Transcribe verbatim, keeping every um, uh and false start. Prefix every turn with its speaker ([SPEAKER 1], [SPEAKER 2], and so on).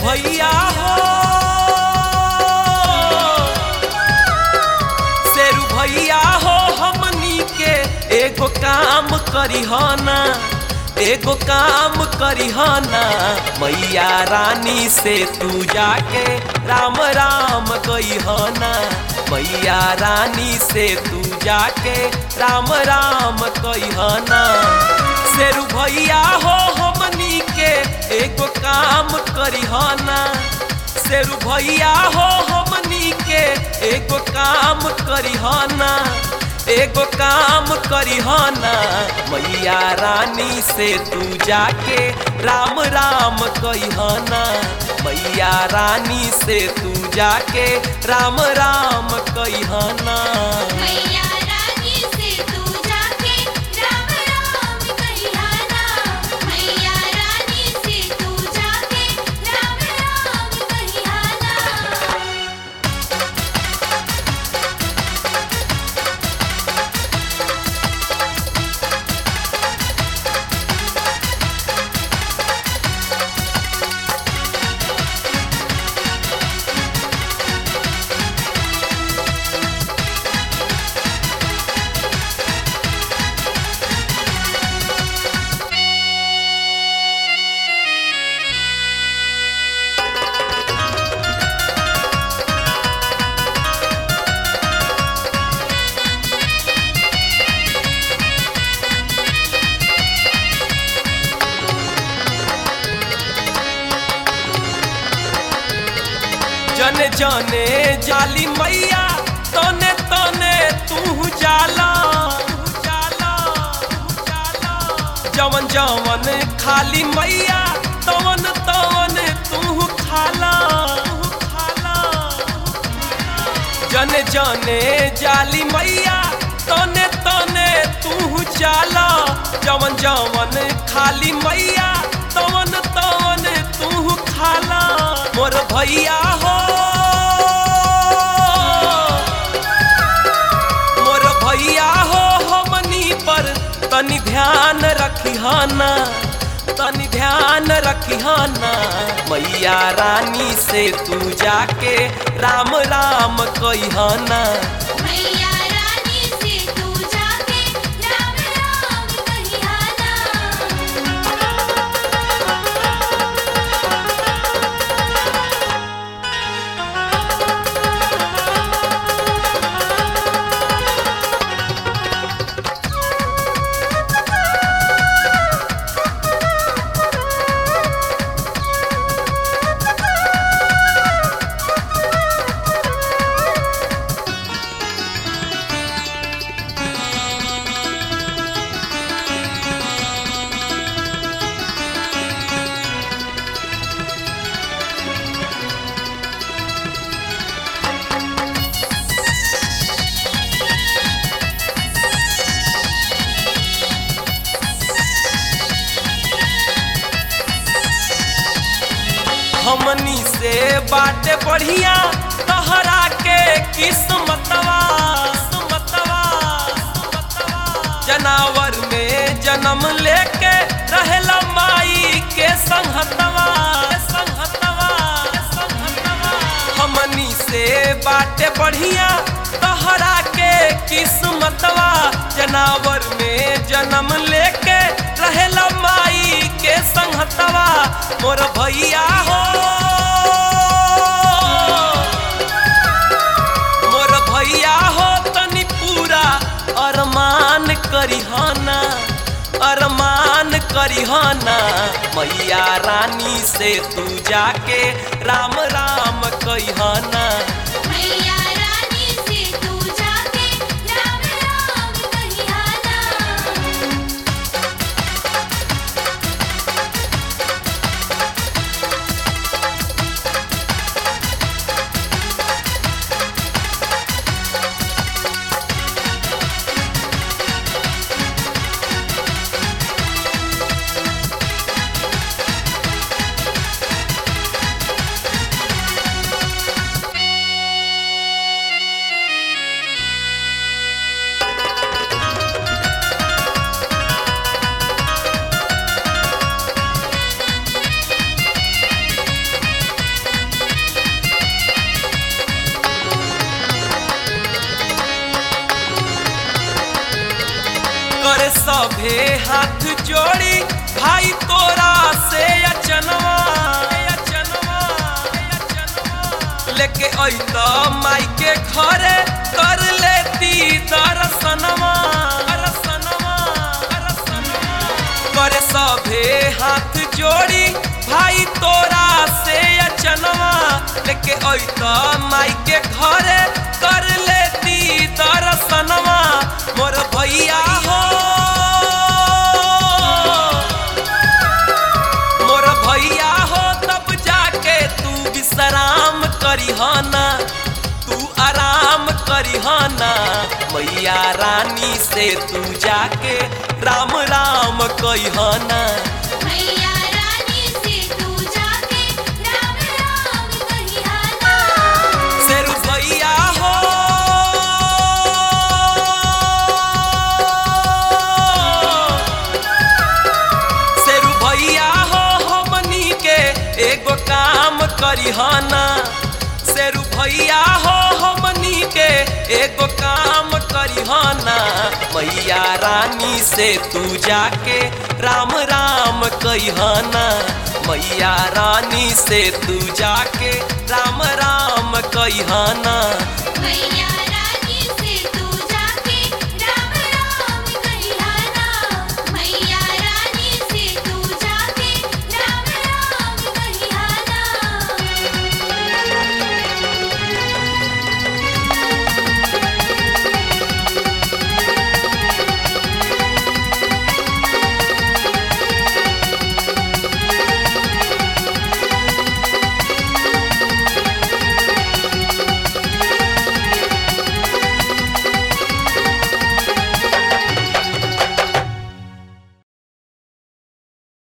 [SPEAKER 1] भैया हो शेरू भैया हो हमनी के एगो काम करिहना एगो काम करिहना मैया रानी से तू जाके राम राम कहिहना मैया रानी से तू जाके राम राम कहिहना शेरू भैया हो हमनी के एगो काम करिहना शेरू भैया हो हमनी के एगो काम करिहना एगो काम करिहना मैया रानी से तू जाके राम राम कहिहना मैया रानी से तू जाके राम राम कहिहना
[SPEAKER 2] मैया रानी से तू जाके राम राम कहिहना मैया रानी से तू जाके राम राम कहिहना।
[SPEAKER 1] जने जने जाली मैया तने तने तू जाला जवन जवन खाली मैया तवन तवन तू खाला जने जने जाली मैया तने तने तू जाला जवन जवन खाली मैया तवन तवन तू खाला मोर भैया हो मोर भैया हो हमनी पर तनी ध्यान रखिहना तनी ध्यान रखिहना मैया रानी से तू जाके राम राम कहिहना
[SPEAKER 2] मैया रानी से तू जाके राम राम कहिहना।
[SPEAKER 1] हमनी से बाटे बढ़िया तहरा के किस्मतवा जनावर में जन्म लेके रहेला माई के संहतवा हमनी से बाटे बढ़िया तहरा के किस्मतवा जनावर में जन्म लेके रहेला माई के संहतवा मोर भैया हो मोर भैया हो तनी पूरा अरमान करिहना अरमान करिहना मैया रानी से तू जाके राम राम कहिहना
[SPEAKER 2] मैया रानी से तू जाके राम राम कहिहना।
[SPEAKER 1] जोड़ी भाई तोरा से अचनवा अचनवा अचनवा लेके अइता माई के घरे कर लेती दर्शनवा दर्शनवा दर्शनवा करे सभे हाथ जोड़ी भाई तोरा से अचनवा लेके अइता माई के घरे कर लेती दर्शनवा मोर भैया हो मोर भैया हो तब जाके तू विश्राम करिहना तू आराम करिहना मैया रानी से तू जाके राम राम कहिहना
[SPEAKER 2] मैया रानी से तू जाके राम राम कहिहाना
[SPEAKER 1] शेरू भैया हो शेरू भैया हो हमनी के एगो काम करिहना शेरू भैया हो हमनी के एगो काम करिहना मैया रानी से तू जाके राम राम कहिहना मैया रानी से तू जाके राम राम कहिहना
[SPEAKER 2] मैया